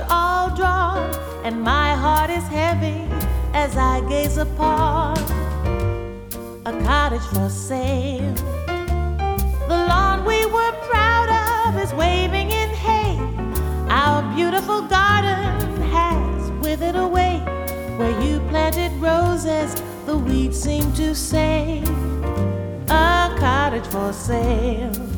are all drawn, and my heart is heavy as I gaze upon a cottage for sale. The lawn we were proud of is waving in hay. Our beautiful garden has withered away. Where you planted roses, the weeds seem to say, a cottage for sale.